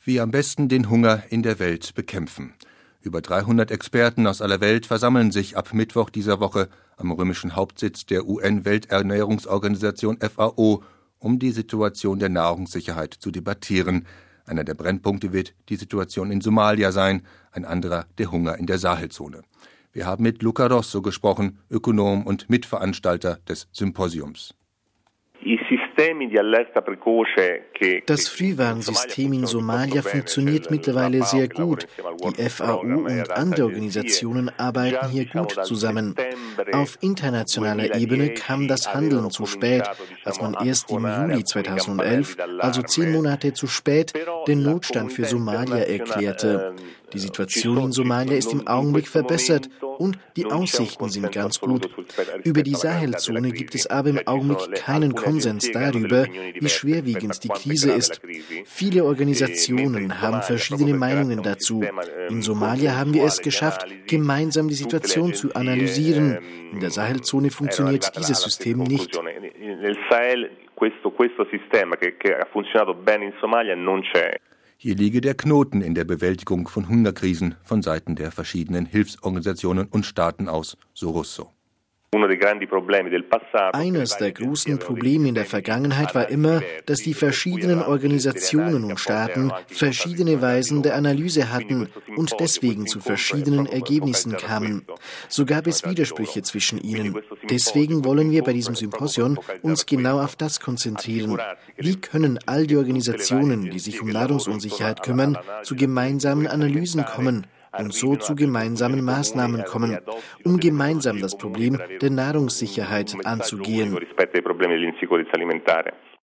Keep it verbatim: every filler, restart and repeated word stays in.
Wie am besten den Hunger in der Welt bekämpfen. Über dreihundert Experten aus aller Welt versammeln sich ab Mittwoch dieser Woche am römischen Hauptsitz der U N-Welternährungsorganisation F A O, um die Situation der Nahrungssicherheit zu debattieren. Einer der Brennpunkte wird die Situation in Somalia sein, ein anderer der Hunger in der Sahelzone. Wir haben mit Luca Rosso gesprochen, Ökonom und Mitveranstalter des Symposiums. Das Frühwarnsystem in Somalia funktioniert mittlerweile sehr gut. Die F A O und andere Organisationen arbeiten hier gut zusammen. Auf internationaler Ebene kam das Handeln zu spät, als man erst im Juli zweitausendelf, also zehn Monate zu spät, den Notstand für Somalia erklärte. Die Situation in Somalia ist im Augenblick verbessert und die Aussichten sind ganz gut. Über die Sahelzone gibt es aber im Augenblick keinen Konsens darüber, wie schwerwiegend die Krise ist. Viele Organisationen haben verschiedene Meinungen dazu. In Somalia haben wir es geschafft, gemeinsam die Situation zu analysieren. In der Sahelzone funktioniert dieses System nicht. Hier liege der Knoten in der Bewältigung von Hungerkrisen von Seiten der verschiedenen Hilfsorganisationen und Staaten aus, so Russo. Eines der großen Probleme in der Vergangenheit war immer, dass die verschiedenen Organisationen und Staaten verschiedene Weisen der Analyse hatten und deswegen zu verschiedenen Ergebnissen kamen. So gab es Widersprüche zwischen ihnen. Deswegen wollen wir bei diesem Symposion uns genau auf das konzentrieren. Wie können all die Organisationen, die sich um Nahrungsunsicherheit kümmern, zu gemeinsamen Analysen kommen und so zu gemeinsamen Maßnahmen kommen, um gemeinsam das Problem der Nahrungssicherheit anzugehen.